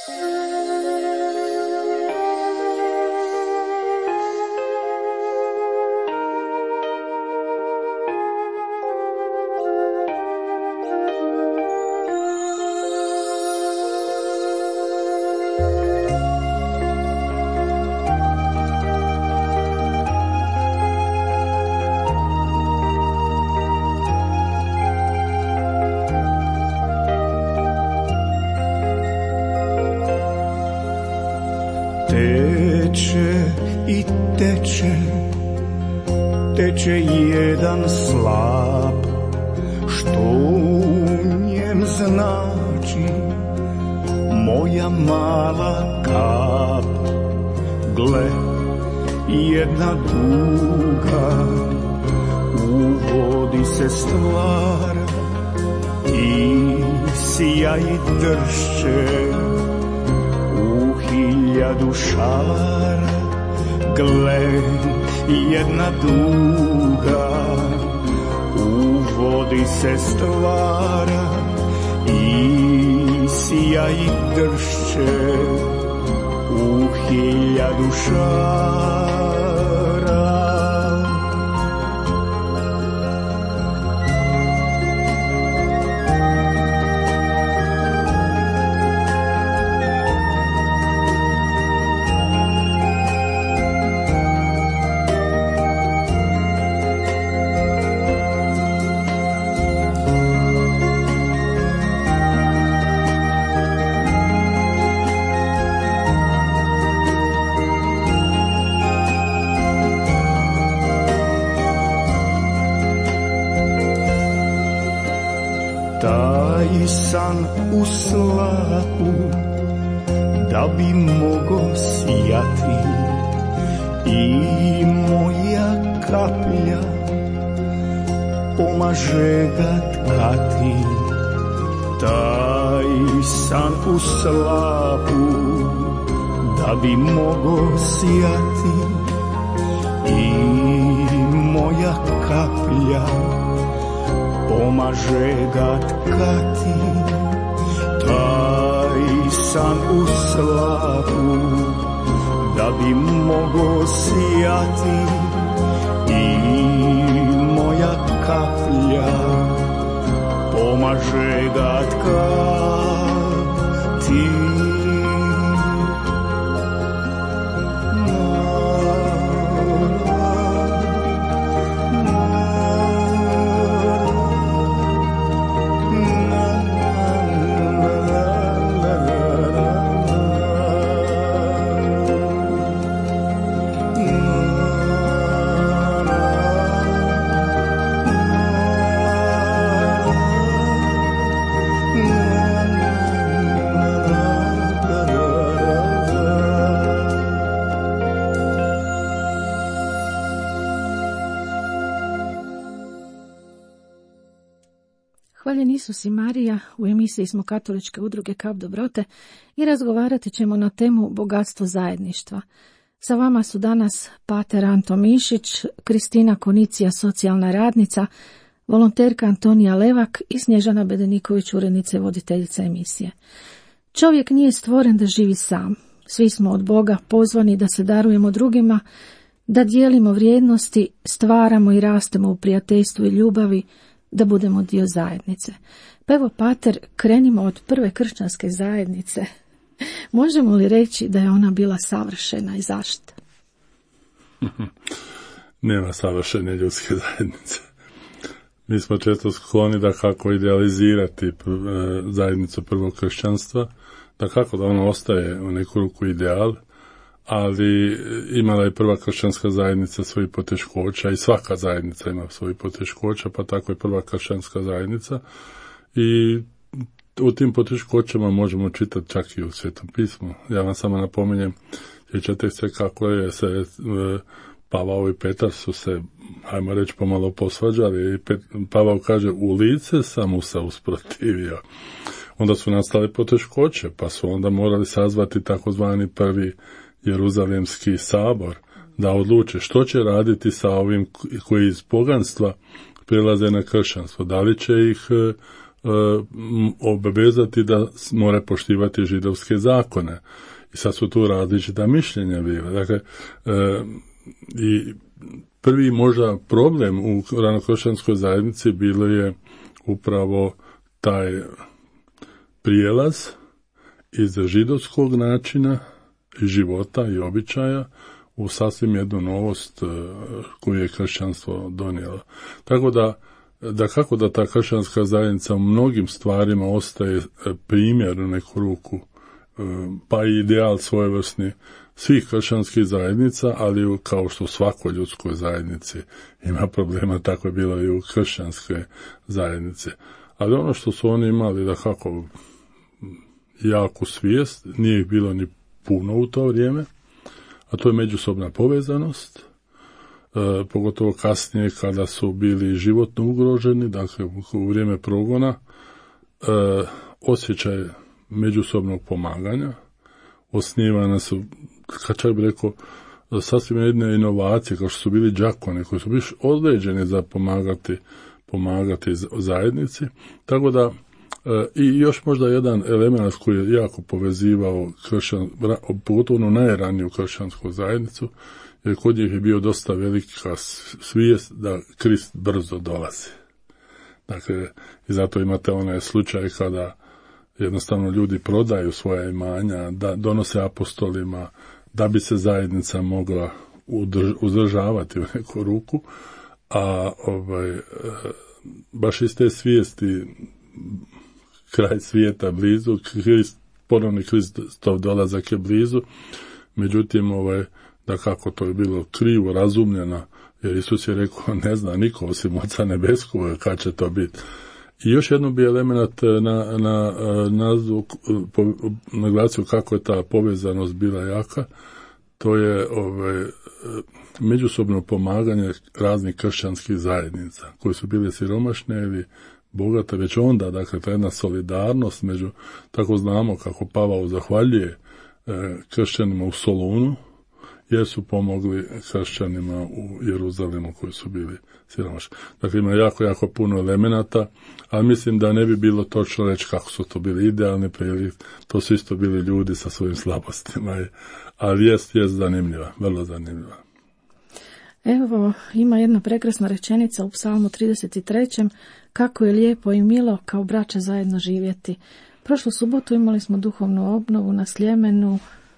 Teče jedan slap, što u njem znači moja mala kap. Gle, jedna duga u vodi se stvara i sija i dršće u 1000 šara. Gle, jedna duga u vodi se stvara i sija i dršće u 1000 šara. Taj san u slapu da bi mogo sijati i moja kaplja pomaže ga tkati. Taj san u slapu da bi mogo sijati i moja kaplja pomaže ga tkati. Taj san u slapu da bi mogo sijati i moja kaplja pomaže ga tkati. Hvaljen Isus i Marija, u emisiji smo Katoličke udruge Kap Dobrote i razgovarati ćemo na temu bogatstvo zajedništva. Sa vama su danas pater Anto Mišić, Kristina Konicija, socijalna radnica, volonterka Antonija Levak i Snježana Bedeniković, urednica i voditeljica emisije. Čovjek nije stvoren da živi sam. Svi smo od Boga pozvani da se darujemo drugima, da dijelimo vrijednosti, stvaramo i rastemo u prijateljstvu i ljubavi, da budemo dio zajednice. Pa evo, pater, krenimo od prve kršćanske zajednice. Možemo li reći da je ona bila savršena i zašto? Nema savršene ljudske zajednice. Mi smo često skloni da kako idealizirati zajednicu prvog kršćanstva, da kako da ona ostaje u neku ruku ideal, ali imala je prva kršćanska zajednica svojih poteškoća i svaka zajednica ima svojih poteškoća, pa tako je prva kršćanska zajednica i u tim poteškoćama možemo čitati čak i u Svetom pismu. Ja vam samo napominjem, sjećate se kako je se Pavao i Petar su se, hajmo reći, pomalo posvađali i Pavao kaže, u lice sam mu se usprotivio. Onda su nastale poteškoće, pa su onda morali sazvati takozvani prvi Jeruzalemski sabor, da odluče što će raditi sa ovim koji iz poganstva prilaze na kršćanstvo. Da li će ih obavezati da mora poštivati židovske zakone. I sad su tu različita mišljenja bila. Dakle, i prvi možda problem u ranokršćanskoj zajednici bilo je upravo taj prijelaz iz židovskog načina života i običaja u sasvim jednu novost koju je kršćanstvo donijelo. Tako da kako da ta kršćanska zajednica u mnogim stvarima ostaje primjer u neku ruku, pa i ideal svojevrsni svih kršćanskih zajednica, ali kao što u svakoj ljudskoj zajednici ima problema, tako je bilo i u kršćanskoj zajednici. Ali ono što su oni imali, da kako jaku svijest, nije ih bilo ni puno u to vrijeme, a to je međusobna povezanost, pogotovo kasnije kada su bili životno ugroženi, dakle u vrijeme progona, osjećaj međusobnog pomaganja, osnivane su, čak bih rekao, sasvim jedne inovacije, kao što su bili đakoni, koji su bili određeni za pomagati zajednici, tako da i još možda jedan element koji je jako povezivao pogotovo najraniju kršćansku zajednicu, jer kod njih je bio dosta velika svijest da Krist brzo dolazi. Dakle, i zato imate onaj slučaj kada jednostavno ljudi prodaju svoja imanja, da donose apostolima, da bi se zajednica mogla uzdržavati u neku ruku, a baš iz te svijesti kraj svijeta blizu, ponovni Kristov dolazak je blizu, međutim, da kako to je bilo krivo razumljeno, jer Isus je rekao, ne zna niko osim Oca nebeskog kad će to biti. I još jedno bi element naglasio kako je ta povezanost bila jaka, to je međusobno pomaganje raznih kršćanskih zajednica, koje su bile siromašne ili bogate, već onda, dakle, ta jedna solidarnost među, tako znamo kako Pavao zahvaljuje kršćanima u Solunu, jer su pomogli kršćanima u Jeruzalemu koji su bili siromašni. Dakle, ima jako puno elemenata, ali mislim da ne bi bilo točno reći kako su to bili idealni prilike, to su isto bili ljudi sa svojim slabostima, ali jest zanimljiva, vrlo zanimljiva. Evo, ima jedna prekrasna rečenica u Psalmu 33. Kako je lijepo i milo kao braća zajedno živjeti. Prošlu subotu imali smo duhovnu obnovu na Sljemenu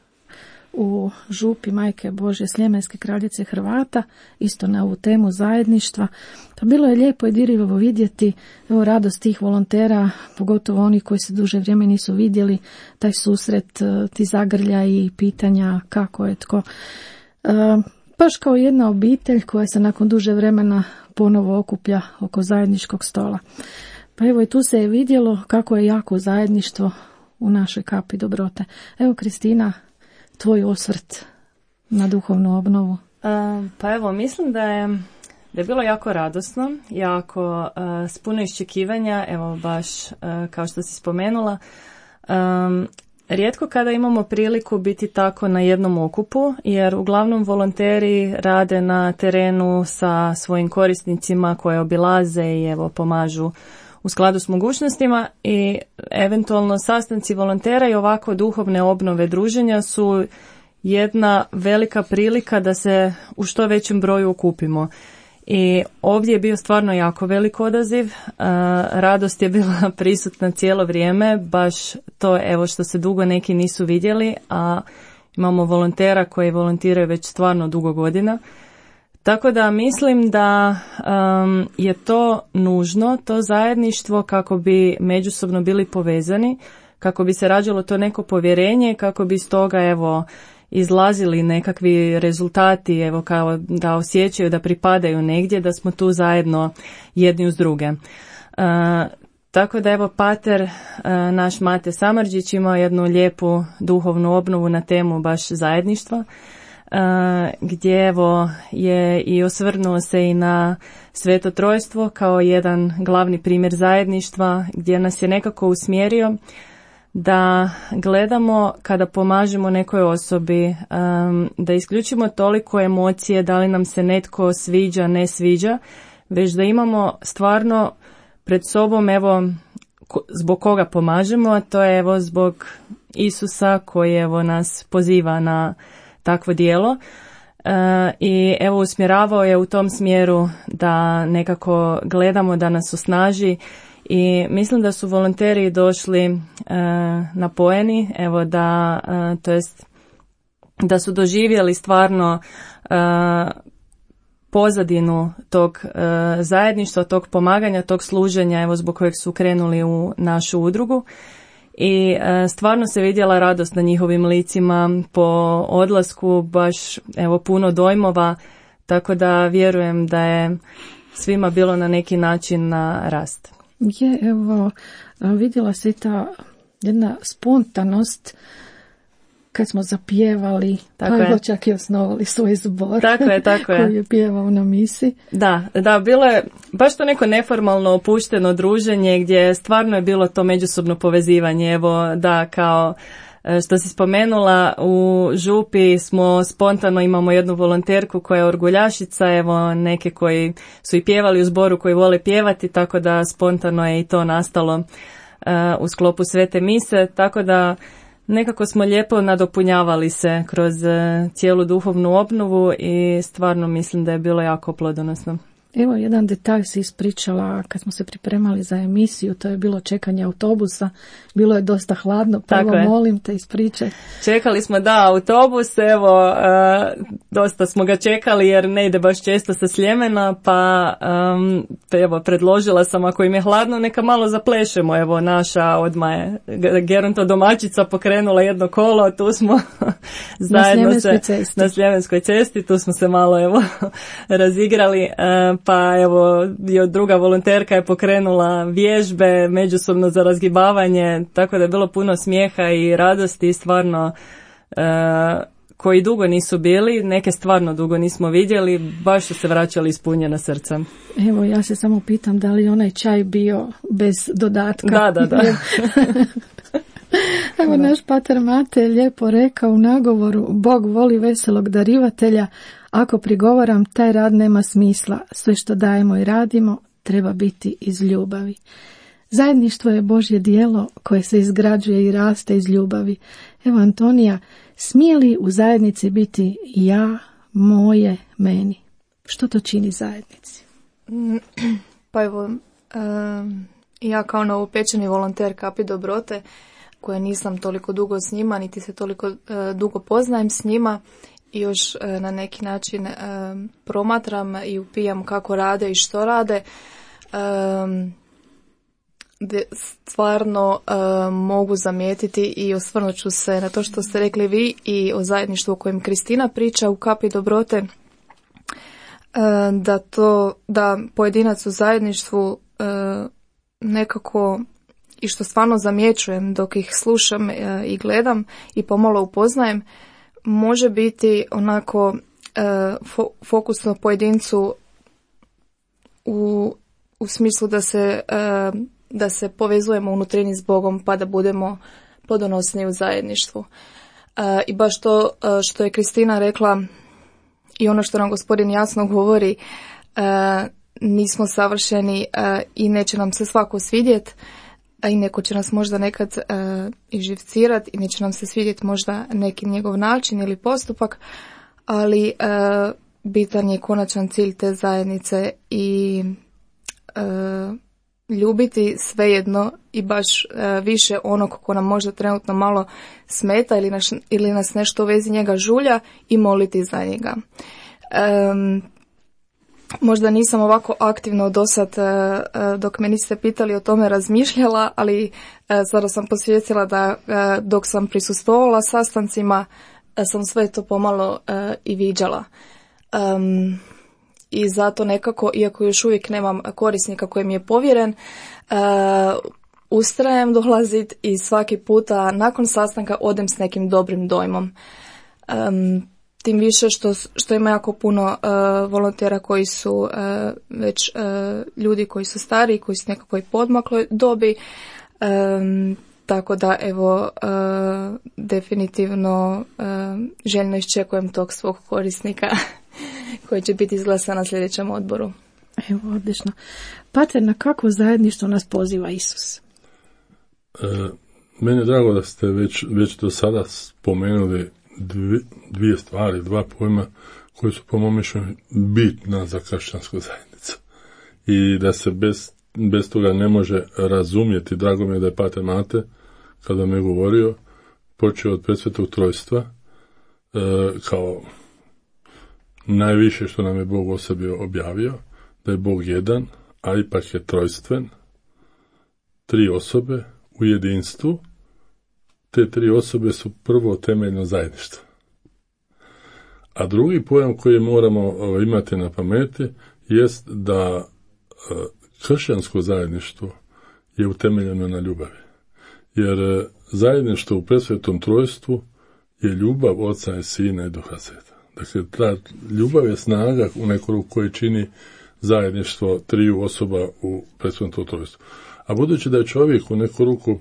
u župi Majke Božje Sljemenske kraljice Hrvata, isto na ovu temu zajedništva. Pa bilo je lijepo i dirljivo vidjeti radost tih volontera, pogotovo oni koji se duže vrijeme nisu vidjeli, taj susret, ti zagrljaji i pitanja kako je tko. Baš kao jedna obitelj koja se nakon duže vremena ponovo okuplja oko zajedničkog stola. Pa evo i tu se je vidjelo kako je jako zajedništvo u našoj kapi dobrote. Evo, Kristina, tvoj osvrt na duhovnu obnovu. Pa evo, mislim da je bilo jako radosno, jako s puno iščekivanja, evo baš kao što si spomenula. Rijetko kada imamo priliku biti tako na jednom okupu, jer uglavnom volonteri rade na terenu sa svojim korisnicima koje obilaze i evo pomažu u skladu s mogućnostima, i eventualno sastanci volontera i ovako duhovne obnove druženja su jedna velika prilika da se u što većem broju okupimo. I ovdje je bio stvarno jako velik odaziv, radost je bila prisutna cijelo vrijeme, baš to evo što se dugo neki nisu vidjeli, a imamo volontera koji volontiraju već stvarno dugo godina. Tako da mislim da je to nužno, to zajedništvo, kako bi međusobno bili povezani, kako bi se rađalo to neko povjerenje, kako bi iz toga evo izlazili nekakvi rezultati, evo kao da osjećaju da pripadaju negdje, da smo tu zajedno jedni uz druge. Tako da evo pater, naš Mate Samardžić, imao jednu lijepu duhovnu obnovu na temu baš zajedništva, gdje evo je i osvrnuo se i na Sveto Trojstvo kao jedan glavni primjer zajedništva, gdje nas je nekako usmjerio da gledamo kada pomažemo nekoj osobi, da isključimo toliko emocije, da li nam se netko sviđa, ne sviđa, već da imamo stvarno pred sobom evo zbog koga pomažemo, a to je evo zbog Isusa koji evo nas poziva na takvo djelo. I evo usmjeravao je u tom smjeru da nekako gledamo, da nas osnaži, i mislim da su volonteri došli napojeni, evo da, to jest da su doživjeli stvarno pozadinu tog zajedništva, tog pomaganja, tog služenja, evo zbog kojeg su krenuli u našu udrugu. I stvarno se vidjela radost na njihovim licima po odlasku, baš evo puno dojmova, tako da vjerujem da je svima bilo na neki način na rast. Je, evo, vidjela se ta jedna spontanost kad smo zapjevali, pa evo čak i osnovali svoj zbor. Tako je. Koji je pjevao na misi. Da, bilo je baš to neko neformalno opušteno druženje gdje stvarno je bilo to međusobno povezivanje. Evo, da, kao što si spomenula, u župi smo spontano, imamo jednu volonterku koja je orguljašica, evo neke koji su i pjevali u zboru, koji vole pjevati, tako da spontano je i to nastalo u sklopu Svete mise, tako da nekako smo lijepo nadopunjavali se kroz cijelu duhovnu obnovu i stvarno mislim da je bilo jako plodonosno. Evo, jedan detalj si ispričala kad smo se pripremali za emisiju, to je bilo čekanje autobusa, bilo je dosta hladno, pa evo molim te ispričaj. Čekali smo, autobus, evo, dosta smo ga čekali jer ne ide baš često sa Sljemena, pa evo, predložila sam ako im je hladno neka malo zaplešemo, evo naša odmah je geronto domaćica pokrenula jedno kolo, tu smo zajedno na Sljemenskoj cesti, tu smo se malo evo razigrali. Pa evo, druga volonterka je pokrenula vježbe međusobno za razgibavanje, tako da je bilo puno smijeha i radosti, stvarno koji dugo nisu bili, neke stvarno dugo nismo vidjeli, baš su se vraćali ispunjena srca. Evo, ja se samo pitam da li onaj čaj bio bez dodatka. Da. Evo, naš pater Mate je lijepo rekao u nagovoru: Bog voli veselog darivatelja. Ako prigovaram, taj rad nema smisla. Sve što dajemo i radimo treba biti iz ljubavi. Zajedništvo je Božje djelo koje se izgrađuje i raste iz ljubavi. Evo, Antonija, smije li u zajednici biti ja, moje, meni? Što to čini zajednici? Pa evo, ja kao novopečeni volonter Kapi Dobrote, koja nisam toliko dugo s njima, niti se toliko dugo poznajem s njima, i još na neki način promatram i upijam kako rade i što rade, stvarno mogu zamijetiti i osvrnut ću se na to što ste rekli vi i o zajedništvu o kojem Kristina priča u Kapi Dobrote, da pojedinac u zajedništvu nekako, i što stvarno zamjećujem dok ih slušam i gledam i pomalo upoznajem, može biti onako fokusno pojedincu u smislu da se povezujemo unutrini s Bogom pa da budemo plodonosni u zajedništvu. I baš to što je Kristina rekla i ono što nam Gospodin jasno govori, nismo savršeni i neće nam se svako svidjeti, i neko će nas možda nekad i živcirati i neće nam se svidjeti možda neki njegov način ili postupak, ali bitan je konačan cilj te zajednice i ljubiti svejedno i baš više onog ko nam možda trenutno malo smeta ili nas nešto u vezi njega žulja i moliti za njega. Možda nisam ovako aktivno do sad, dok me niste pitali o tome, razmišljala, ali sada sam posvijestila da dok sam prisustvovala sastancima sam sve to pomalo i viđala. I zato nekako, iako još uvijek nemam korisnika koji mi je povjeren, ustrajem dolazit i svaki puta nakon sastanka odem s nekim dobrim dojmom. Tim više što ima jako puno volontera koji su već ljudi koji su stariji, koji su nekakvoj podmakloj dobi, tako da evo definitivno željno iščekujem tog svog korisnika koji će biti izglasan na sljedećem odboru. Evo, odlično. Pater, na kakvo zajedništvo nas poziva Isus? Meni je drago da ste već do sada spomenuli dvije stvari, dva pojma koji su po mom mišljenju bitna za kršćansku zajednicu. I da se bez toga ne može razumjeti. Drago mi je da je Pater Mate, kada mi je govorio, počeo od presvetog trojstva, kao najviše što nam je Bog o sebi objavio, da je Bog jedan, a ipak je trojstven, 3 osobe u jedinstvu. Te 3 osobe su prvo temeljno zajedništvo. A drugi pojam koji moramo imati na pameti jest da kršćansko zajedništvo je utemeljeno na ljubavi. Jer zajedništvo u presvetom trojstvu je ljubav Oca i Sina i Duha Sveta. Dakle, ta ljubav je snaga u neku ruku koji čini zajedništvo 3 osoba u presvetom trojstvu. A budući da je čovjek u neku ruku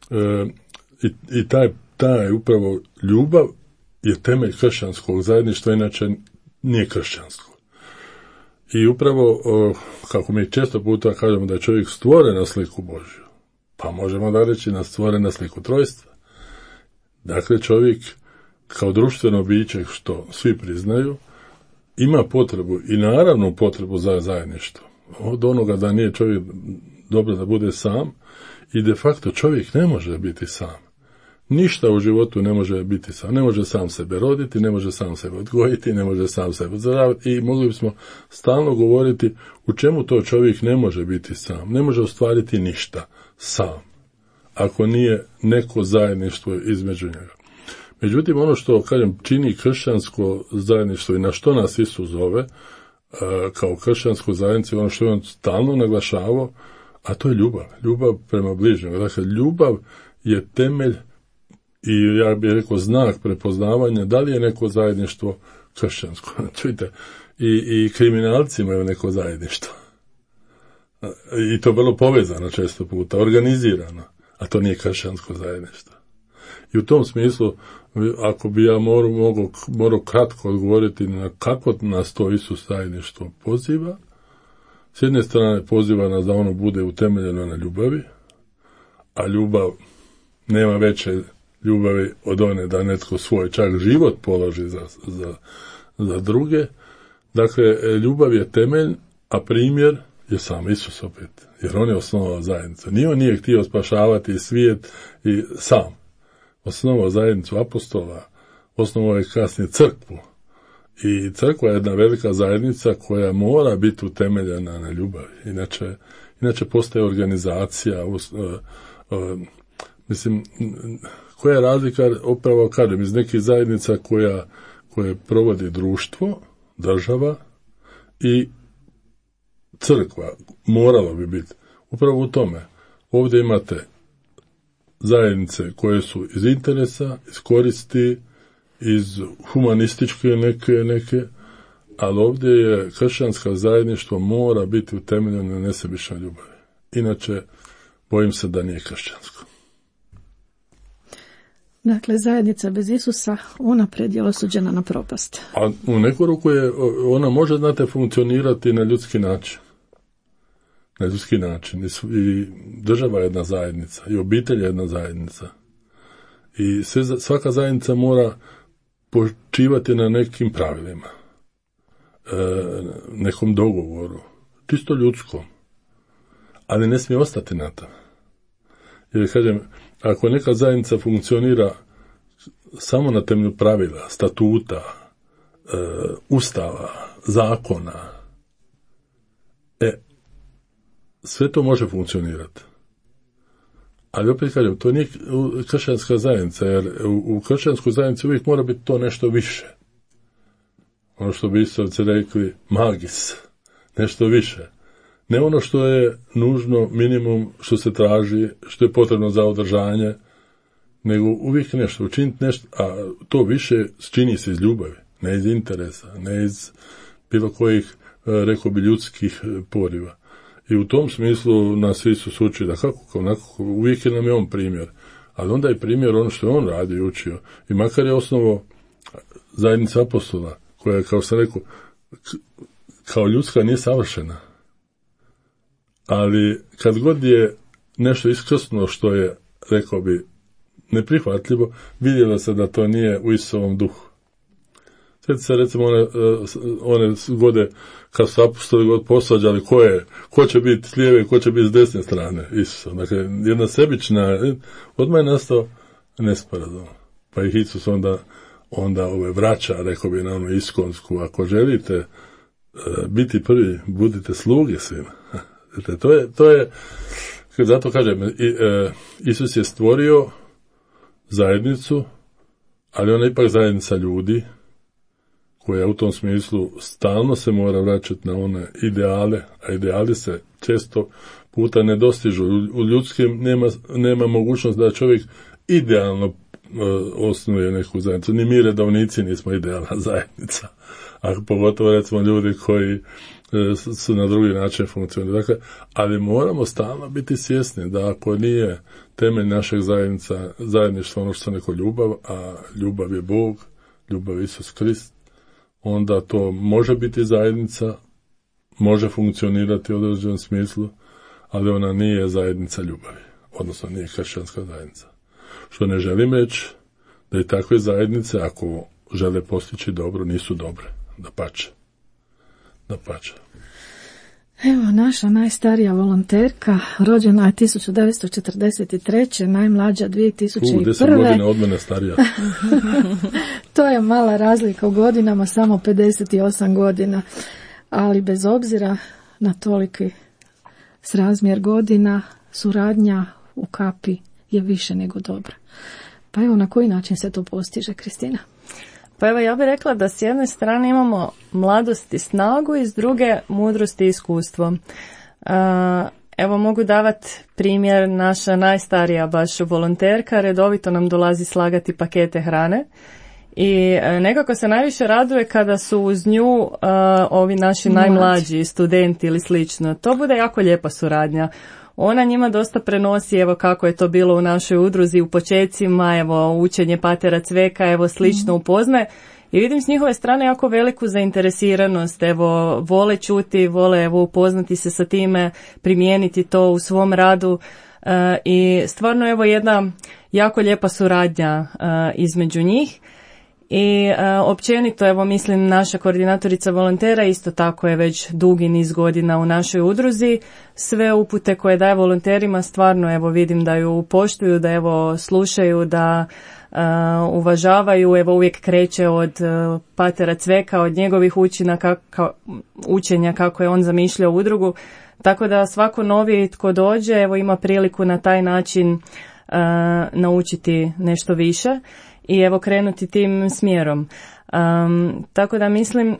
i taj upravo ljubav je temelj kršćanskog zajedništva, inače nije kršćansko. I upravo, kako mi često puta kažemo da je čovjek stvoren na sliku Božju, pa možemo da reći na stvoren na sliku trojstva. Dakle, čovjek kao društveno biće, što svi priznaju, ima potrebu i naravno potrebu za zajedništvo. Od onoga da nije čovjek dobro da bude sam i de facto čovjek ne može biti sam. Ništa u životu ne može biti sam. Ne može sam sebe roditi, ne može sam sebe odgojiti, ne može sam sebe odzdraviti i mogli bismo stalno govoriti u čemu to čovjek ne može biti sam. Ne može ostvariti ništa sam, ako nije neko zajedništvo između njega. Međutim, ono što, kažem, čini kršćansko zajedništvo i na što nas Isus zove, kao kršćansku zajednicu, ono što je on stalno naglašavao, a to je ljubav. Ljubav prema bližnjemu. Dakle, ljubav je temelj i ja bih rekao znak prepoznavanja da li je neko zajedništvo kršćansko. Čujte, i kriminalci imaju neko zajedništvo. I to vrlo povezano često puta, organizirano, a to nije kršćansko zajedništvo. I u tom smislu, ako bi ja morao kratko odgovoriti na kako nas to Isus zajedništvo poziva, s jedne strane poziva nas da ono bude utemeljeno na ljubavi, a ljubav nema veće ljubavi od one da netko svoj čak život položi za druge. Dakle, ljubav je temelj, a primjer je sam Isus opet, jer on je osnovao zajednicu. Nije on nije htio spašavati svijet i sam. Osnovao zajednicu apostola, osnovao je kasnije crkvu. I crkva je jedna velika zajednica koja mora biti utemeljena na ljubavi. Inače postaje organizacija, mislim, koja je razlika, upravo kažem, iz nekih zajednica koje provodi društvo, država i crkva, moralo bi biti. Upravo u tome. Ovdje imate zajednice koje su iz interesa, iz koristi, iz humanističke neke, ali ovdje je kršćansko zajedništvo mora biti utemeljeno na nesebičnoj ljubavi. Inače, bojim se da nije kršćansko. Dakle, zajednica bez Isusa unaprijed je osuđena na propast. A u neku ruku ona može, znate, funkcionirati na ljudski način. Na ljudski način. I država je jedna zajednica, i obitelj je jedna zajednica. I svaka zajednica mora počivati na nekim pravilima, nekom dogovoru, čisto ljudskom, ali ne smije ostati na to. Jer, kažem, ako neka zajednica funkcionira samo na temelju pravila, statuta, ustava, zakona, sve to može funkcionirati. Ali opet kažem, to nije kršćanska zajednica, jer u kršćanskoj zajednici uvijek mora biti to nešto više. Ono što bi istovci rekli magis, nešto više. Ne ono što je nužno, minimum što se traži, što je potrebno za održanje, nego uvijek nešto, učiniti nešto, a to više čini se iz ljubavi, ne iz interesa, ne iz bilo kojih, rekao bi, ljudskih poriva. I u tom smislu nas Isus uči da kako, uvijek nam je on primjer, ali onda je primjer ono što je on radio i učio. I makar je osnovo zajednica apostola, koja je, kao sam rekao, kao ljudska nije savršena. Ali kad god je nešto iskrsno što je rekao bi, neprihvatljivo, vidjelo se da to nije u Isusovom duhu. Sjeti se recimo one gode kad su apostoli god posvađali ko će biti s lijeve, ko će biti s desne strane Isusa. Dakle, jedna sebična, odmah je nastao nesporazum. Pa ih Isus onda vraća, rekao bi na onu iskonsku, ako želite biti prvi, budite sluge svima. To je, zato kažem, Isus je stvorio zajednicu, ali ona je ipak zajednica ljudi, koja u tom smislu stalno se mora vraćati na one ideale, a ideali se često puta ne dostižu. U ljudskim nema mogućnost da čovjek idealno osnuje neku zajednicu. Ni mi redovnici nismo idealna zajednica, a pogotovo recimo ljudi koji su na drugi način funkcionirali. Dakle, ali moramo stalno biti svjesni da ako nije temelj našeg zajedništva ono što je neko ljubav, a ljubav je Bog, ljubav je Isus Krist, onda to može biti zajednica, može funkcionirati u određenom smislu, ali ona nije zajednica ljubavi, odnosno nije kršćanska zajednica. Što ne želim reći da i takve zajednice, ako žele postići dobro, nisu dobre. Dapače. Evo, naša najstarija volonterka, rođena je 1943. najmlađa 2001. 10 godina od mene starija. To je mala razlika u godinama, samo 58 godina. Ali bez obzira na toliki srazmjer godina, suradnja u kapi je više nego dobra. Pa evo, na koji način se to postiže, Kristina? Pa evo, ja bih rekla da s jedne strane imamo mladost i snagu i s druge mudrost i iskustvo. Evo, mogu davati primjer, naša najstarija baš volonterka redovito nam dolazi slagati pakete hrane i nekako se najviše raduje kada su uz nju ovi naši najmlađi studenti ili slično. To bude jako lijepa suradnja. Ona njima dosta prenosi, evo kako je to bilo u našoj udruzi u počecima, evo učenje Patera Cveka, evo slično upoznaje. I vidim s njihove strane jako veliku zainteresiranost, evo vole čuti, vole evo upoznati se sa time, primijeniti to u svom radu i stvarno evo jedna jako lijepa suradnja između njih. I općenito, evo mislim, naša koordinatorica volontera isto tako je već dugi niz godina u našoj udruzi. Sve upute koje daje volonterima stvarno evo vidim da ju poštuju, da evo slušaju, da uvažavaju, evo uvijek kreće od Patera Cveka, od njegovih učenja kako je on zamišljao udrugu. Tako da svako novi tko dođe evo ima priliku na taj način naučiti nešto više i evo krenuti tim smjerom. Tako da mislim,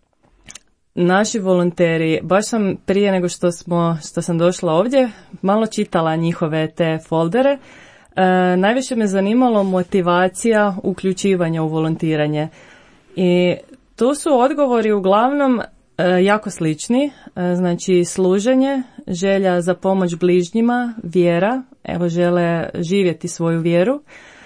naši volonteri, baš sam prije nego što sam došla ovdje, malo čitala njihove te foldere. Najviše me zanimalo motivacija uključivanja u volontiranje. I tu su odgovori uglavnom jako slični, znači služenje, želja za pomoć bližnjima, vjera, evo žele živjeti svoju vjeru.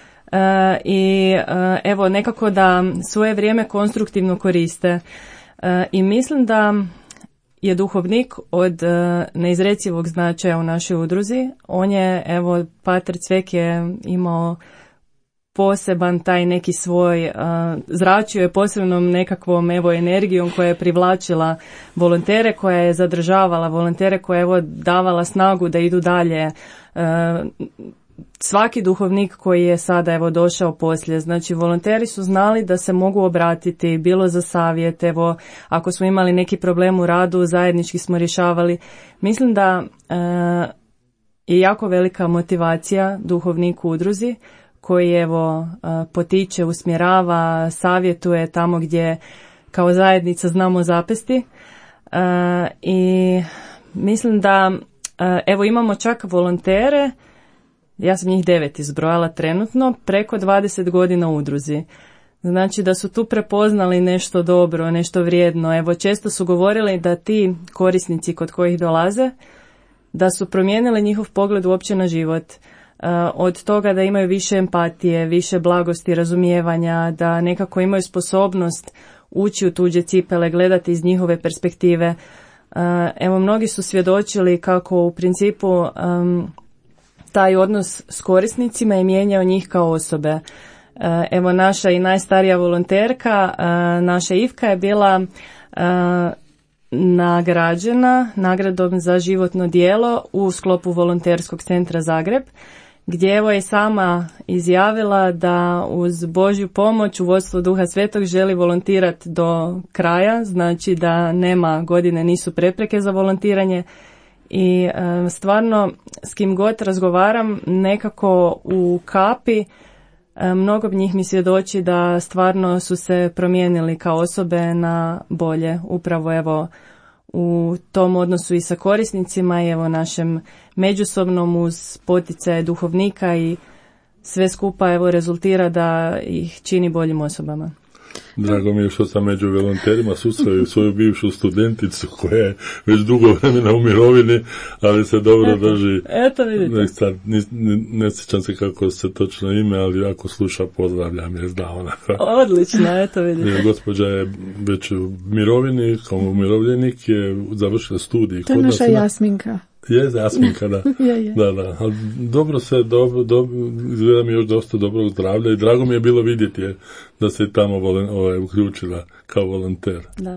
I evo nekako da svoje vrijeme konstruktivno koriste i mislim da je duhovnik od neizrecivog značaja u našoj udruzi. On je, evo, Pater Cvek je imao poseban taj neki svoj, zračio je posebnom nekakvom evo energijom koja je privlačila volontere, koja je zadržavala volontere, koja je evo davala snagu da idu dalje. Svaki duhovnik koji je sada evo došao poslije, znači volonteri su znali da se mogu obratiti bilo za savjet, evo ako smo imali neki problem u radu, zajednički smo rješavali. Mislim da je jako velika motivacija duhovniku u udruzi koji evo potiče, usmjerava, savjetuje tamo gdje kao zajednica znamo zapesti i mislim da evo imamo čak volontere. Ja sam njih 9 izbrojala trenutno, preko 20 godina u udruzi. Znači da su tu prepoznali nešto dobro, nešto vrijedno. Evo često su govorili da ti korisnici kod kojih dolaze, da su promijenili njihov pogled uopće na život. Od toga da imaju više empatije, više blagosti, razumijevanja, da nekako imaju sposobnost ući u tuđe cipele, gledati iz njihove perspektive. Evo mnogi su svjedočili kako u principu taj odnos s korisnicima i mijenjao njih kao osobe. Evo naša i najstarija volonterka, naša Ivka je bila nagrađena nagradom za životno djelo u sklopu Volonterskog centra Zagreb, gdje evo je sama izjavila da uz Božju pomoć u vodstvu Duha Svetog želi volontirati do kraja, znači da nema godine, nisu prepreke za volontiranje i stvarno s kim god razgovaram nekako u kapi mnogo njih mi svjedoči da stvarno su se promijenili kao osobe na bolje, upravo evo u tom odnosu i sa korisnicima i evo našem međusobnom uz poticaje duhovnika i sve skupa evo rezultira da ih čini boljim osobama. Drago mi je što sam među volonterima susreo svoju bivšu studenticu koja je već dugo vremena u mirovini, ali se dobro drži. Eto vidite. Ne sjećam se kako se točno ime, ali ako sluša pozdravljam je, zna ona. Odlično, eto vidite. Gospođa je već u mirovini, kao umirovljenik je završila studij. To je naša Jasminka. Je, Jasminka, da. je. Da. Ali dobro izgleda mi još dosta dobrog zdravlja i drago mi je bilo vidjeti je da se tamo uključila kao volonter. Da.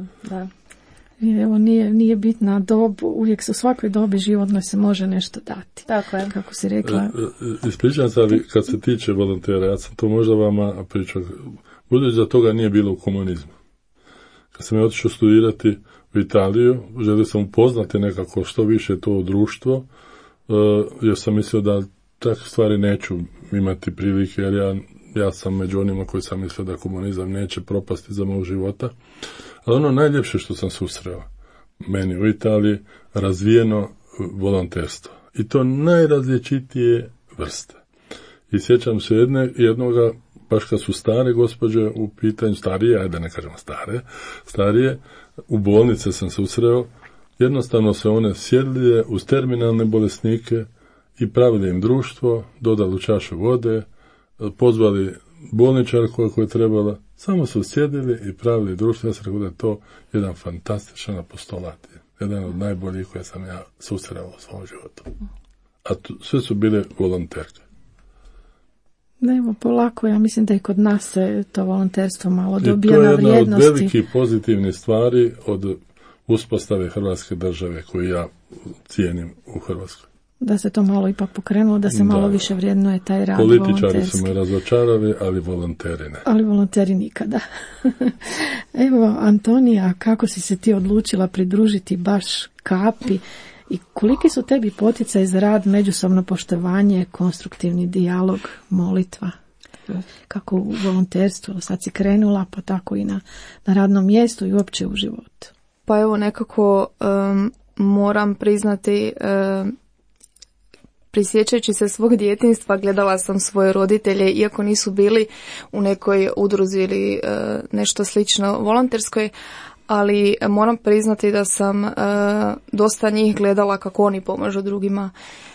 Evo, nije bitna dob, uvijek u svakoj dobi životnoj se može nešto dati. Tako je. Kako si rekla. Ispričam se, ali kad se tiče volontera, ja sam to možda vama pričao, budući da toga nije bilo u komunizmu. Kad sam je otišao studirati u Italiju, želio sam upoznati nekako što više to društvo, jer sam mislio da takve stvari neću imati prilike, jer ja sam među onima koji sam mislio da komunizam neće propasti za mog života. Ali ono najljepše što sam susreo meni u Italiji, razvijeno volonterstvo. I to najrazličitije vrste. I sjećam se jednoga, baš kad su stare gospođe u pitanju, starije, ajde ne kažemo starije, u bolnice sam susreo, jednostavno se one sjedlije uz terminalne bolesnike i pravili im društvo, dodali čašu vode, pozvali bolničarku koja je trebala, samo su sjedili i pravili društvo. Ja sam rekao da je to jedan fantastičan apostolat, jedan od najboljih koje sam ja susreo u svom životu. A sve su bile volonterke. Evo, polako, ja mislim da i kod nas se to volonterstvo malo dobija na vrijednosti. I to je jedna od velikih pozitivnih stvari od uspostave Hrvatske države koju ja cijenim u Hrvatskoj. Da se to malo ipak pokrenulo, da se malo više vrijednuje taj rad volonterski. Političari su me razočarali, ali volonteri ne. Ali volonteri nikada. Evo, Antonija, kako si se ti odlučila pridružiti baš kapi i koliki su tebi poticaj za rad, međusobno poštovanje, konstruktivni dijalog, molitva? Kako u volonterstvu, sad si krenula, pa tako i na radnom mjestu i uopće u životu. Pa evo nekako moram priznati, prisjećajući se svog djetinjstva, gledala sam svoje roditelje, iako nisu bili u nekoj udruzi ili nešto slično volonterskoj, ali moram priznati da sam dosta njih gledala kako oni pomažu drugima.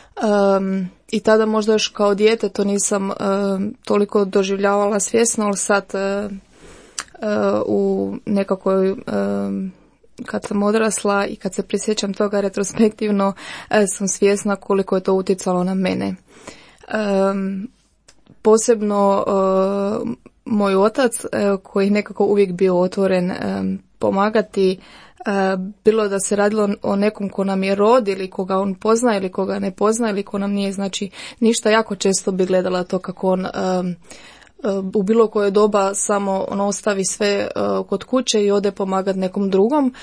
I tada možda još kao dijete to nisam toliko doživljavala svjesno, ali sad u nekakvoj kad sam odrasla i kad se prisjećam toga retrospektivno, sam svjesna koliko je to utjecalo na mene. Posebno moj otac, koji nekako uvijek bio otvoren pomagati, bilo da se radilo o nekom ko nam je rod ili koga on pozna ili koga ne pozna ili ko nam nije, znači ništa, jako često bi gledala to kako on u bilo koje doba samo on ostavi sve kod kuće i ode pomagati nekom drugom.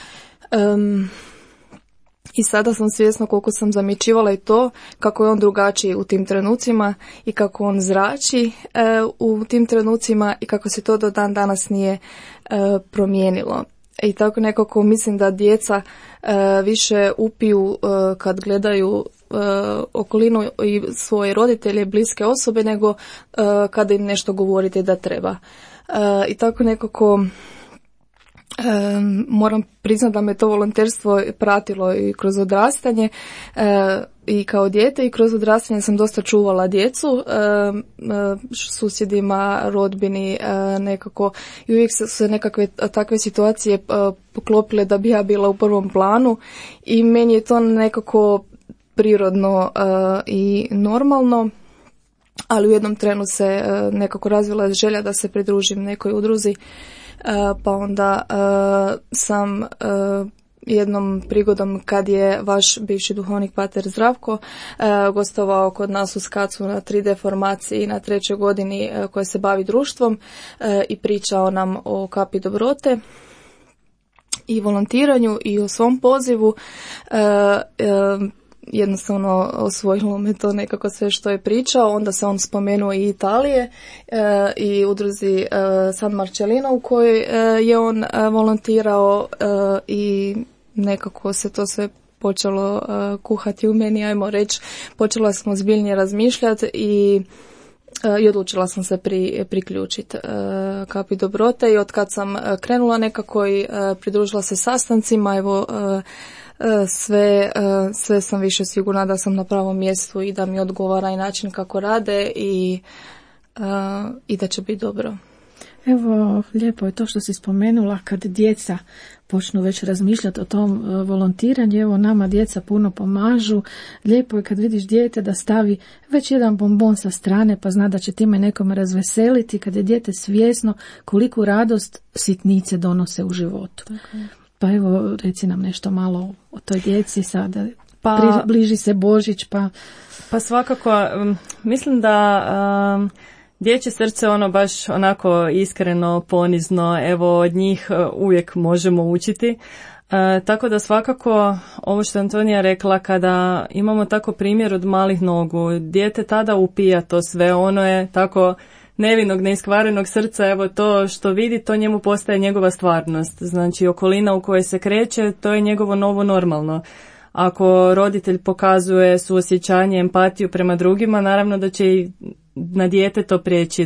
I sada sam svjesna koliko sam zamjećivala i to kako je on drugačiji u tim trenucima i kako on zrači u tim trenucima i kako se to do dan danas nije promijenilo. I tako nekako mislim da djeca više upiju kad gledaju okolinu i svoje roditelje, bliske osobe, nego kada im nešto govorite da treba. I tako nekako moram priznati da me to volonterstvo pratilo i kroz odrastanje i kao dijete i kroz odrastanje sam dosta čuvala djecu, susjedima, rodbini nekako i uvijek su se nekakve takve situacije poklopile da bi ja bila u prvom planu i meni je to nekako prirodno i normalno, ali u jednom trenu se nekako razvila želja da se pridružim nekoj udruzi, pa onda sam jednom prigodom kad je vaš bivši duhovnik pater Zdravko gostovao kod nas u Skacu na 3D formaciji na 3. godini koja se bavi društvom i pričao nam o kapi dobrote i volontiranju i o svom pozivu, jednostavno osvojilo me to nekako sve što je pričao. Onda se on spomenuo i Italije i udruzi San Marcellino u kojoj je on volontirao i nekako se to sve počelo kuhati u meni, ajmo reći. Počela sam ozbiljnije razmišljati i odlučila sam se priključiti kapi dobrote i od kad sam krenula nekako i pridružila se sastancima, evo sve sam više sigurna da sam na pravom mjestu i da mi odgovara i način kako rade i da će biti dobro. Evo, lijepo je to što si spomenula kad djeca počnu već razmišljati o tom volontiranju. Evo, nama djeca puno pomažu. Lijepo je kad vidiš dijete da stavi već jedan bombon sa strane pa zna da će time nekome razveseliti, kad je dijete svjesno koliku radost sitnice donose u životu. Tako. Pa evo, reci nam nešto malo o toj djeci sada. Bliži se Božić, Pa svakako, mislim da dječje srce ono baš onako iskreno, ponizno, evo od njih uvijek možemo učiti. Tako da svakako ovo što Antonija rekla, kada imamo tako primjer od malih nogu, dijete tada upija to sve, ono je tako nevinog, neiskvarenog srca, evo to što vidi, to njemu postaje njegova stvarnost. Znači okolina u kojoj se kreće, to je njegovo novo normalno. Ako roditelj pokazuje suosjećanje, empatiju prema drugima, naravno da će i na dijete to prijeći,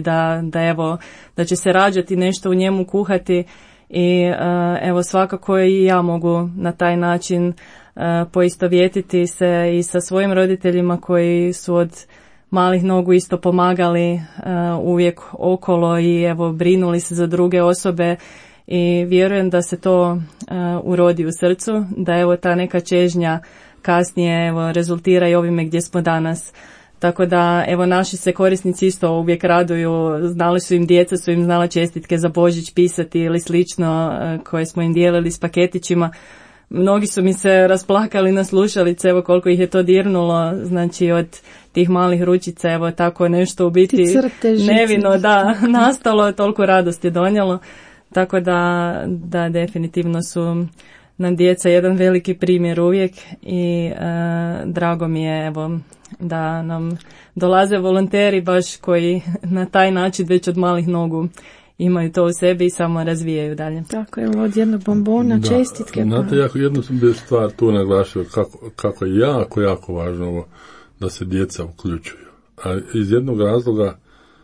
da će se rađati nešto u njemu, kuhati i evo svakako i ja mogu na taj način poistovjetiti se i sa svojim roditeljima koji su od malih nogu isto pomagali uvijek okolo i evo brinuli se za druge osobe i vjerujem da se to urodi u srcu, da evo ta neka čežnja kasnije evo rezultira i ovime gdje smo danas. Tako da evo naši se korisnici isto uvijek raduju, znali su im djeca, su im znala čestitke za Božić pisati ili slično koje smo im dijelili s paketićima. Mnogi su mi se rasplakali na slušalice, evo koliko ih je to dirnulo, znači od tih malih ručica, evo tako nešto u biti nevino da nastalo, toliko radosti donijelo, tako da definitivno su nam djeca jedan veliki primjer uvijek i drago mi je evo da nam dolaze volonteri baš koji na taj način već od malih nogu imaju to u sebi i samo razvijaju dalje. Tako je, od jednog bombona, čestitke. Znate, jednu stvar tu naglašio kako je jako važno ovo da se djeca uključuju. A iz jednog razloga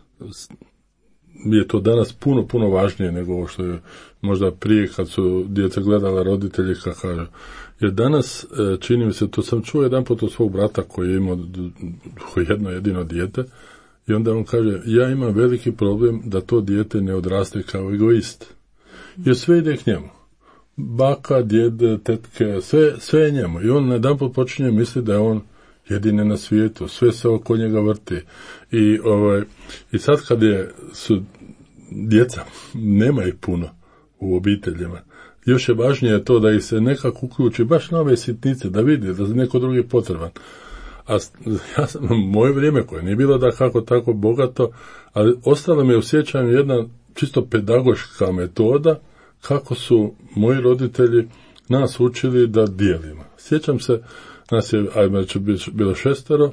je to danas puno važnije nego ovo što je možda prije kad su djeca gledala roditelji kako kažu. Jer danas, čini mi se, to sam čuo jedanput od svog brata koji je imao jedno jedino dijete i onda on kaže, ja imam veliki problem da to dijete ne odraste kao egoist. Jer sve ide k njemu. Baka, djed, tetke, sve je njemu. I on jedanput počinje misliti da je on jedini na svijetu, sve se oko njega vrti. I sad kad su djeca, nema ih puno u obiteljima, još je važnije to da ih se nekako uključi baš na ove sitnice, da vidi da je neko drugi potreban. A moje vrijeme koje nije bilo da kako tako bogato, ali ostalo mi je u sjećanju jedna čisto pedagoška metoda kako su moji roditelji nas učili da dijelimo. Sjećam se, nas je, bilo 6,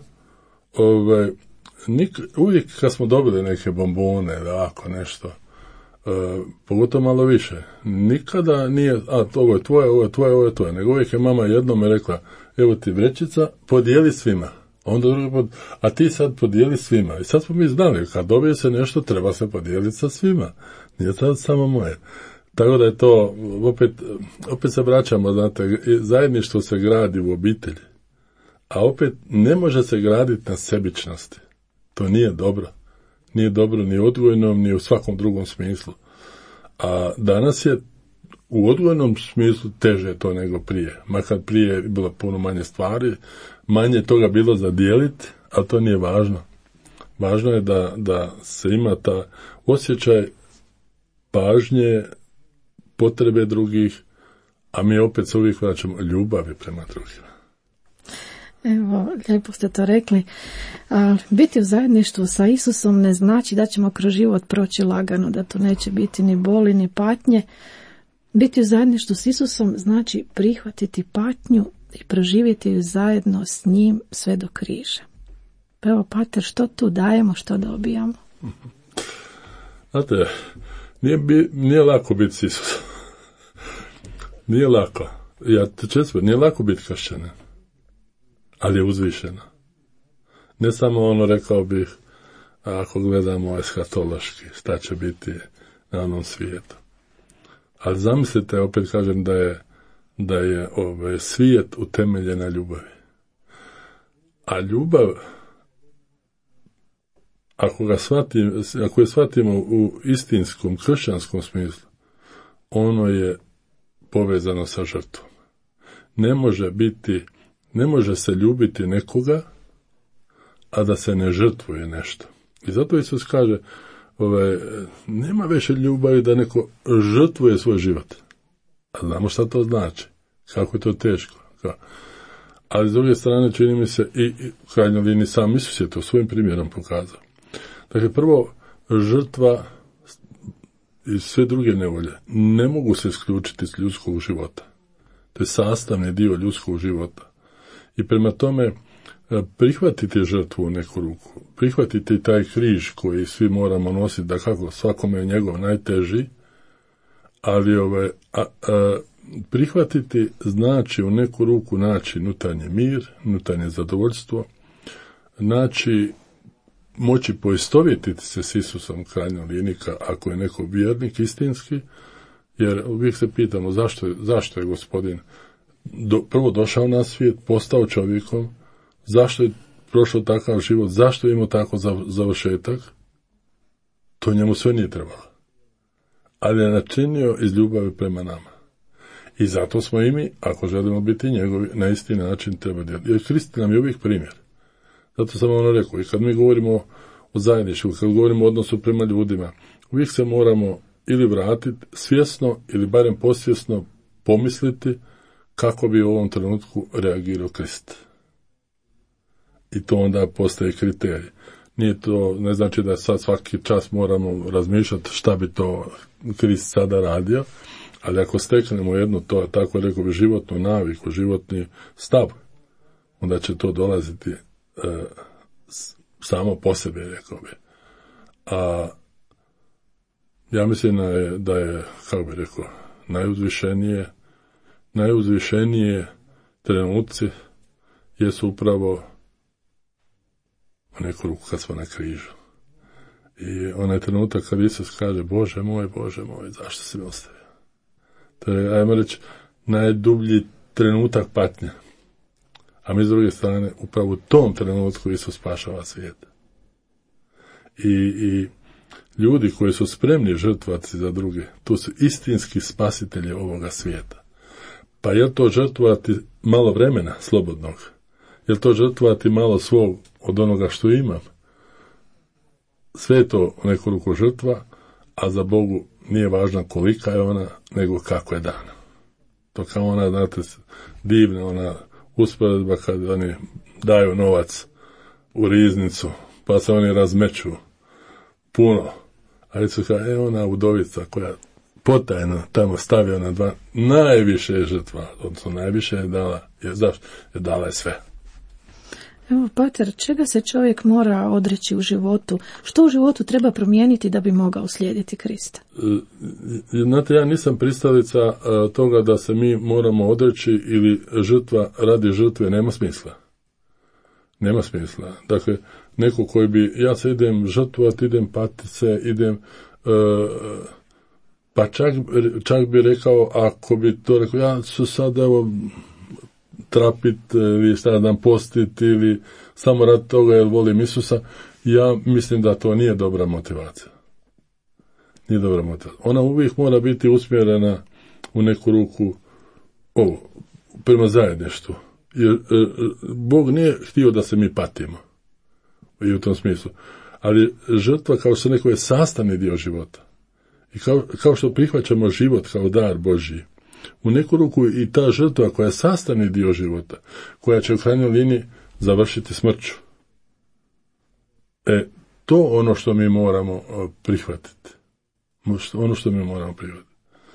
uvijek kad smo dobili neke bombone, ako nešto, pogotovo malo više, nikada nije, ovo je tvoje, ovo je tvoje, nego uvijek je mama jednom rekla, evo ti vrećica, podijeli svima. Onda drugi put, a ti sad podijeli svima. I sad smo mi znali, kad dobije se nešto, treba se podijeliti sa svima. Nije sad samo moje. Tako da je to, opet se vraćamo, znate, zajedništvo se gradi u obitelji. A opet ne može se graditi na sebičnosti. To nije dobro. Nije dobro ni odgojnom, ni u svakom drugom smislu. A danas je u odgojnom smislu teže to nego prije. Makar prije je bilo puno manje stvari, manje toga bilo za dijeliti, ali to nije važno. Važno je da se ima ta osjećaj pažnje, potrebe drugih, a mi opet se uvijek vraćamo ljubavi prema drugima. Evo, lijepo ste to rekli. Biti u zajedništvu sa Isusom ne znači da ćemo kroz život proći lagano, da tu neće biti ni boli, ni patnje. Biti u zajedništvu s Isusom znači prihvatiti patnju i proživjeti ju zajedno s njim sve do križa. Pa evo, pater, što tu dajemo, što dobijamo? Znate, nije lako biti s Isusom. Nije lako. Nije lako biti kršćanin, ali je uzvišena. Ne samo ono, rekao bih, ako gledamo eskatološki, šta će biti na onom svijetu. Ali zamislite, opet kažem, da je svijet utemeljen na ljubavi. A ljubav, ako je shvatimo u istinskom, kršćanskom smislu, ono je povezano sa žrtvom. Ne može se ljubiti nekoga, a da se ne žrtvuje nešto. I zato Isus kaže, nema više ljubavi da neko žrtvuje svoj život. A znamo šta to znači. Kako je to teško. Ali s druge strane, čini mi se, i krajnjoj liniji sam Isus je to svojim primjerom pokazao. Dakle, prvo, žrtva i sve druge nevolje ne mogu se isključiti iz ljudskog života. To je sastavni dio ljudskog života. I prema tome, prihvatiti žrtvu u neku ruku, prihvatiti taj križ koji svi moramo nositi, da kako svakome je njegov najteži, ali prihvatiti znači u neku ruku naći unutarnji mir, unutarnje zadovoljstvo, moći poistovjetiti se s Isusom krajnjoj liniji, ako je neko vjernik istinski, jer uvijek se pitamo zašto je Gospodin prvo došao na svijet, postao čovjekom, zašto je prošao takav život, zašto je imao tako završetak, to njemu sve nije trebalo. Ali je načinio iz ljubavi prema nama. I zato smo i mi, ako želimo biti njegovi, na isti način treba djelati. Jer Krist nam je uvijek primjer. Zato sam ono rekao, i kad mi govorimo o zajedništvu, kad govorimo o odnosu prema ljudima, uvijek se moramo ili vratiti svjesno, ili barem posvjesno pomisliti kako bi u ovom trenutku reagirao Krist. I to onda postaje kriterij. Ne znači da sad svaki čas moramo razmišljati šta bi to Krist sada radio, ali ako steknemo jednu, to tako rekao bi, životnu naviku, životni stav, onda će to dolaziti samo po sebi, rekao bi. A ja mislim da je, kako bi rekao, najuzvišenije trenuci jesu upravo u neku ruku kad smo na križu. I onaj trenutak kad Isus kaže, Bože moj, zašto si me ostavio? To je, ajmo reći, najdublji trenutak patnje. A mi s druge strane, upravo u tom trenutku Isus spašava svijet. I ljudi koji su spremni žrtvovati za druge, to su istinski spasitelji ovoga svijeta. Pa je to žrtvovati malo vremena slobodnog? Je to žrtvovati malo svog od onoga što imam? Sve je to u neku ruku žrtva, a za Bogu nije važno kolika je ona, nego kako je dana. To kao ona, znate, divna ona usporedba kad oni daju novac u riznicu, pa se oni razmeću puno. A Isus kaže, ona udovica koja potajno tamo stavio na dva, najviše je žrtva, odnosno najviše je dala, zašto? Je dala je sve. Evo, pater, čega se čovjek mora odreći u životu? Što u životu treba promijeniti da bi mogao slijediti Krista? Znate, ja nisam pristalica toga da se mi moramo odreći ili žrtva radi žrtve, nema smisla. Nema smisla. Dakle, neko koji bi, ja se idem žrtvovati, idem patiti se, idem, pa čak bi rekao, ako bi to rekao, ja ću sad evo trapit ili šta da postiti ili samo radi toga jer volim Isusa, ja mislim da to nije dobra motivacija. Nije dobra motivacija. Ona uvijek mora biti usmjerena u neku ruku prema zajedništvu. Jer Bog nije htio da se mi patimo i u tom smislu. Ali žrtva, kao što neko, je sastavni dio života. I kao što prihvaćamo život kao dar Božji, u neku ruku i ta žrtva koja je sastavni dio života, koja će u krajnjoj liniji završiti smrću. To ono što mi moramo prihvatiti. Ono što mi moramo prihvatiti.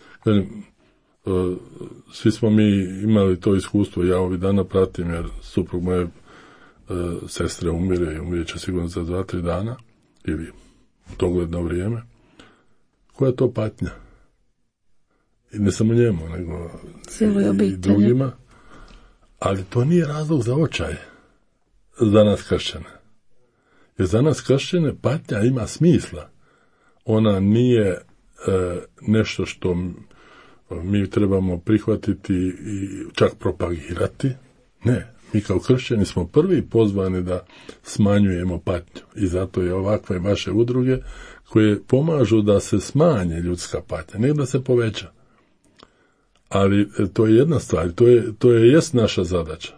Svi smo mi imali to iskustvo, ja ovih dana pratim, jer suprug moje sestre umire će sigurno za 2-3 dana, ili dogledno vrijeme. Koja je to patnja? I ne samo njemu, nego i drugima. Ali to nije razlog za očaj za nas kršćane. Jer za nas kršćane patnja ima smisla. Ona nije nešto što mi trebamo prihvatiti i čak propagirati. Ne, mi kao kršćani smo prvi pozvani da smanjujemo patnju. I zato je ovakve vaše udruge koje pomažu da se smanje ljudska patnja, ne da se poveća. Ali to je jedna stvar, to je naša zadaća.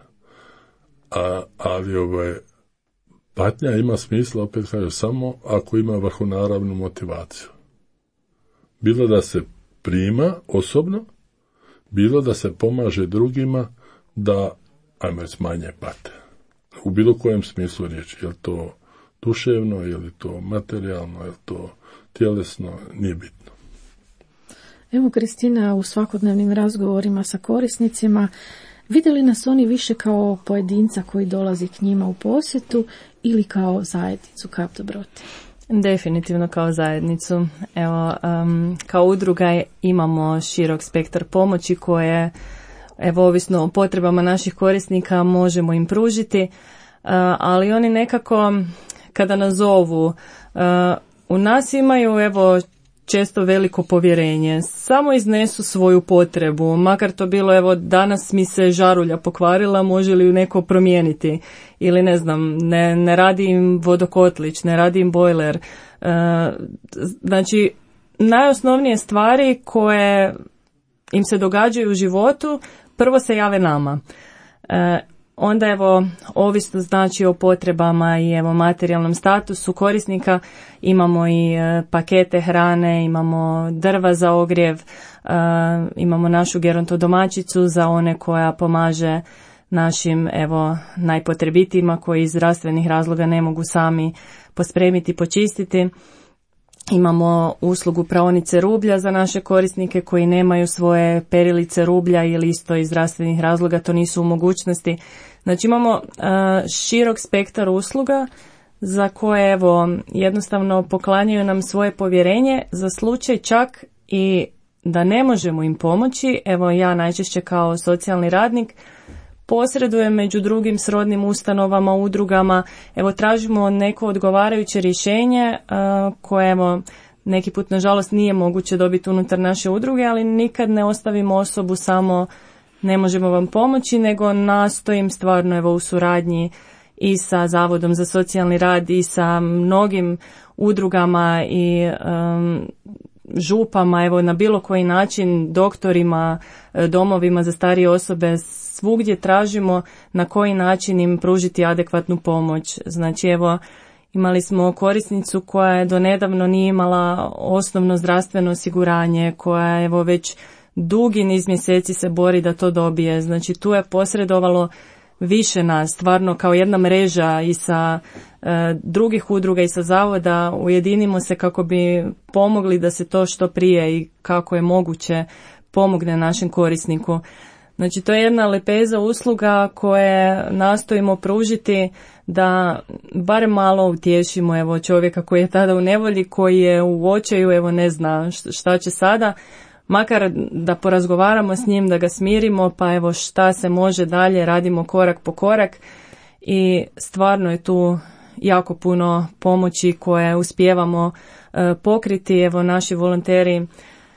Ali patnja ima smisla, opet kažem, samo ako ima vrhunaravnu motivaciju. Bilo da se prima osobno, bilo da se pomaže drugima da, smanje pate. U bilo kojem smislu riječi. Je li to duševno, je li to materijalno, je li to tjelesno, nije bitno. Evo, Kristina, u svakodnevnim razgovorima sa korisnicima, vide li nas oni više kao pojedinca koji dolazi k njima u posjetu ili kao zajednicu Kap Dobrote? Definitivno kao zajednicu. Evo, kao udruga imamo širok spektar pomoći koje, evo, ovisno o potrebama naših korisnika možemo im pružiti, ali oni nekako kada nas zovu, u nas imaju, evo, često veliko povjerenje. Samo iznesu svoju potrebu, makar to bilo, evo, danas mi se žarulja pokvarila, može li ju neko promijeniti? Ili ne znam, ne radi im vodokotlić, ne radi im bojler. Znači, najosnovnije stvari koje im se događaju u životu, prvo se jave nama. Onda, evo, ovisno znači o potrebama i, evo, materijalnom statusu korisnika, imamo i pakete hrane, imamo drva za ogrjev, imamo našu gerontodomaćicu za one koja pomaže našim, evo, najpotrebitijima koji iz zdravstvenih razloga ne mogu sami pospremiti, počistiti. Imamo uslugu praonice rublja za naše korisnike koji nemaju svoje perilice rublja ili isto iz zdravstvenih razloga to nisu u mogućnosti. Znači imamo širok spektar usluga za koje, evo, jednostavno poklanjaju nam svoje povjerenje za slučaj čak i da ne možemo im pomoći. Evo, ja najčešće kao socijalni radnik posredujem među drugim srodnim ustanovama, udrugama, evo, tražimo neko odgovarajuće rješenje koje, evo, neki put nažalost nije moguće dobiti unutar naše udruge, ali nikad ne ostavimo osobu samo ne možemo vam pomoći, nego nastojim stvarno, evo, u suradnji i sa Zavodom za socijalni rad i sa mnogim udrugama i župama, evo, na bilo koji način, doktorima, domovima za starije osobe, svugdje tražimo na koji način im pružiti adekvatnu pomoć. Znači, evo, imali smo korisnicu koja je donedavno nije imala osnovno zdravstveno osiguranje, koja, evo, već dugi niz mjeseci se bori da to dobije. Znači, tu je posredovalo više nas, stvarno kao jedna mreža i sa drugih udruga i sa zavoda ujedinimo se kako bi pomogli da se to što prije i kako je moguće pomogne našem korisniku. Znači, to je jedna lepeza usluga koje nastojimo pružiti da barem malo utješimo, evo, čovjeka koji je tada u nevolji, koji je u očaju, evo, ne zna šta će sada, makar da porazgovaramo s njim, da ga smirimo, pa evo šta se može dalje, radimo korak po korak i stvarno je tu jako puno pomoći koje uspijevamo pokriti. Evo, naši volonteri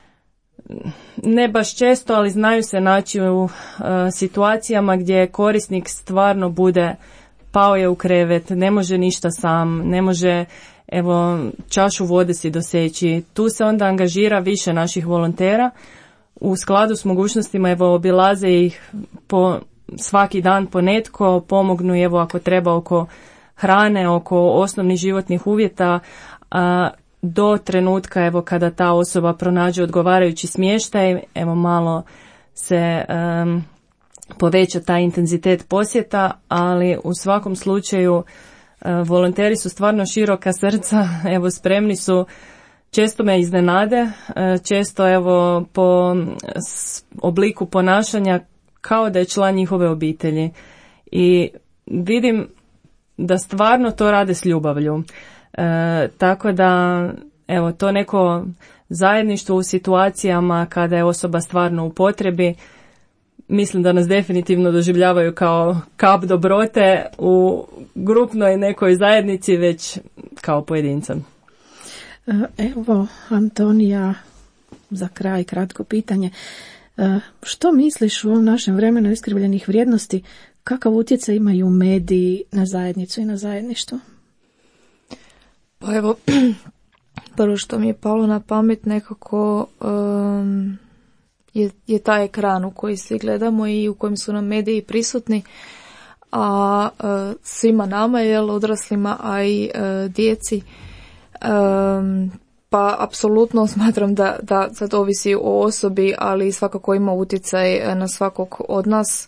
ne baš često, ali znaju se naći u situacijama gdje korisnik stvarno bude, pao je u krevet, ne može ništa sam, ne može, evo, čašu vode si doseći. Tu se onda angažira više naših volontera u skladu s mogućnostima evo obilaze ih po svaki dan po netko, pomognu evo ako treba oko hrane, oko osnovnih životnih uvjeta, do trenutka evo kada ta osoba pronađe odgovarajući smještaj, evo malo se poveća taj intenzitet posjeta, ali u svakom slučaju volonteri su stvarno široka srca, evo spremni su, često me iznenade, često evo po obliku ponašanja kao da je član njihove obitelji i vidim da stvarno to rade s ljubavlju. Tako da evo to neko zajedništvo u situacijama kada je osoba stvarno u potrebi, mislim da nas definitivno doživljavaju kao kap dobrote u grupnoj nekoj zajednici, već kao pojedinca. Evo, Antonija, za kraj kratko pitanje. Što misliš u ovom našem vremenu iskrivljenih vrijednosti, kakav utjecaj imaju mediji na zajednicu i na zajedništvo? Pa evo, prvo što mi je palo na pamet nekako je taj ekran u koji svi gledamo i u kojem su nam mediji prisutni, a svima nama, odraslima, a i djeci. Pa apsolutno smatram da sad ovisi o osobi, ali svakako ima utjecaj na svakog od nas.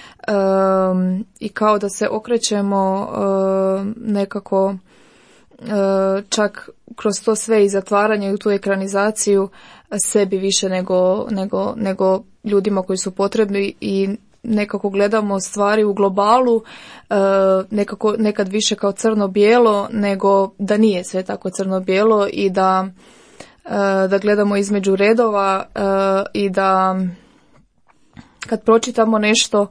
I kao da se okrećemo nekako čak kroz to sve i zatvaranje i tu ekranizaciju sebi više nego ljudima koji su potrebni i nekako gledamo stvari u globalu, nekad više kao crno-bijelo nego da nije sve tako crno-bijelo i da gledamo između redova i da kad pročitamo nešto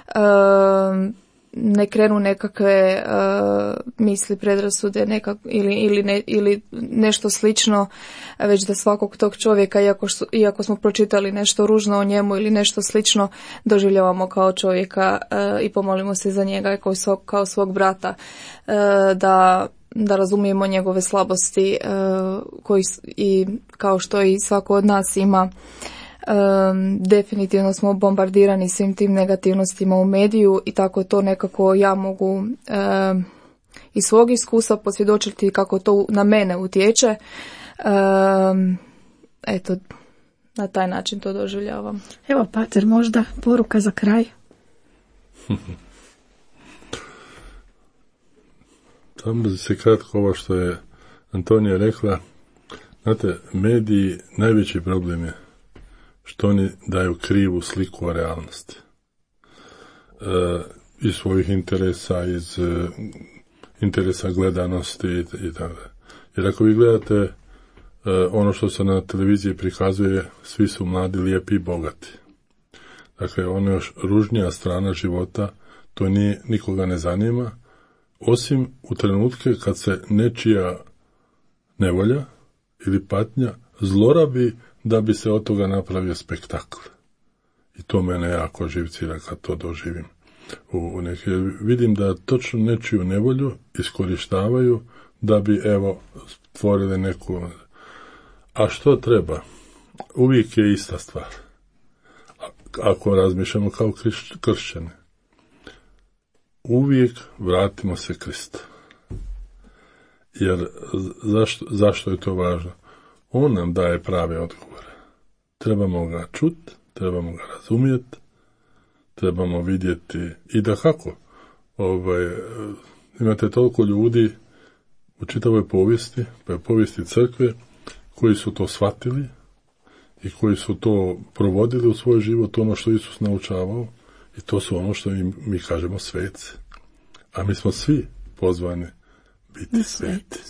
ne krenu nekakve misli, predrasude ili nešto slično, već da svakog tog čovjeka, iako smo pročitali nešto ružno o njemu ili nešto slično, doživljavamo kao čovjeka i pomolimo se za njega kao svog brata, da razumijemo njegove slabosti koji i kao što i svako od nas ima. Definitivno smo bombardirani svim tim negativnostima u mediju i tako to nekako ja mogu iz svog iskustva posvjedočiti kako to na mene utječe. Eto, na taj način to doživljavam. Evo, pater, možda poruka za kraj? Samo se kratko ovo što je Antonija rekla. Znate, mediji, najveći problem je što oni daju krivu sliku o realnosti. Iz svojih interesa, iz interesa gledanosti i tako da. Jer ako vi gledate ono što se na televiziji prikazuje, svi su mladi, lijepi i bogati. Dakle, ono još ružnija strana života, to nikoga ne zanima, osim u trenutke kad se nečija nevolja ili patnja zlorabi da bi se od toga napravio spektakl. I to mene jako živcira kad to doživim. Vidim da točno nečiju nevolju iskorištavaju da bi, evo, stvorili neku... A što treba? Uvijek je ista stvar. Ako razmišljamo kao kršćani. Uvijek vratimo se Kristu. Jer zašto je to važno? On nam daje prave odgovore. Trebamo ga čuti, trebamo ga razumjeti, trebamo vidjeti i da kako. Imate toliko ljudi u čitavoj povijesti, pa je povijesti crkve, koji su to shvatili i koji su to provodili u svoj život, ono što Isus naučavao, i to su ono što mi kažemo sveci. A mi smo svi pozvani biti sveti.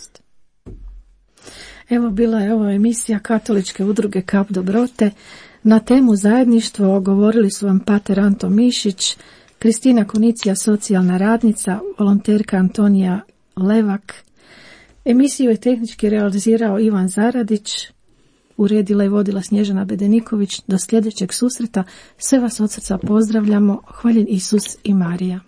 Evo, bila je ovo emisija Katoličke udruge Kap dobrote. Na temu zajedništvo govorili su vam pater Anto Mišić, Kristina Kunicija, socijalna radnica, volonterka Antonija Levak. Emisiju je tehnički realizirao Ivan Zaradić, uredila i vodila Snježana Bedeniković. Do sljedećeg susreta sve vas od srca pozdravljamo. Hvaljen Isus i Marija.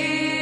ti.